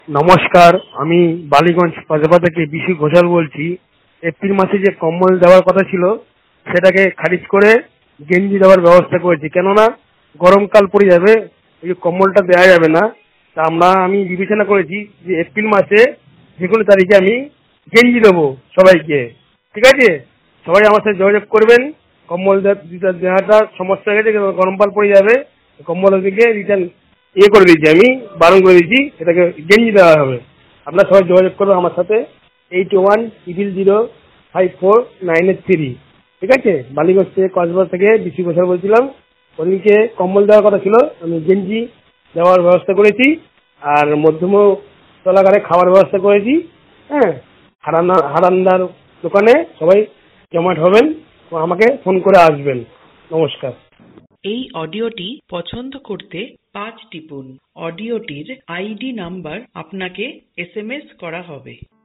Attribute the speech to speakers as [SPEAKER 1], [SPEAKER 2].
[SPEAKER 1] নমস্কার, আমি বালিগঞ্জ পাজপা থেকে বিশু ঘোষাল বলছি। এপ্রিল মাসে যে কম্বল দেওয়ার কথা ছিল সেটাকে খারিজ করে গেঞ্জি দেওয়ার ব্যবস্থা করেছি, কেননা গরমকাল পড়ে যাবে, এই কম্বলটা দেওয়া যাবে না। তা আমি বিবেচনা করেছি যে এপ্রিল মাসে যে কোনো তারিখে আমি গেঞ্জি দেবো সবাইকে। ঠিক আছে, সবাই আমার সাথে যোগাযোগ করবেন। কম্বল দেওয়াটা সমস্যা হয়ে গেছে, গরমকাল পড়ে যাবে, কম্বল দিকে রিটার্ন করে দিয়েছি, আমি বারণ করে দিয়েছি, এটাকে গেঞ্জি দেওয়া হবে। আপনারা সবাই যোগাযোগ করবেন আমার সাথে 81005498 ঠিক আছে। বালিগঞ্জ থেকে কসবা থেকে বিশু ঘোষাল বলছিলাম। ওদিনকে কম্বল দেওয়ার কথা ছিল, আমি গেঞ্জি দেওয়ার ব্যবস্থা করেছি, আর মধ্যম তলাকারে খাওয়ার ব্যবস্থা করেছি। হ্যাঁ, হারান্দার দোকানে সবাই জমাট হবেন, আমাকে ফোন করে আসবেন। নমস্কার।
[SPEAKER 2] এই অডিওটি পছন্দ করতে 5 টিপুন। অডিওটির আইডি নাম্বার আপনাকে SMS করা হবে।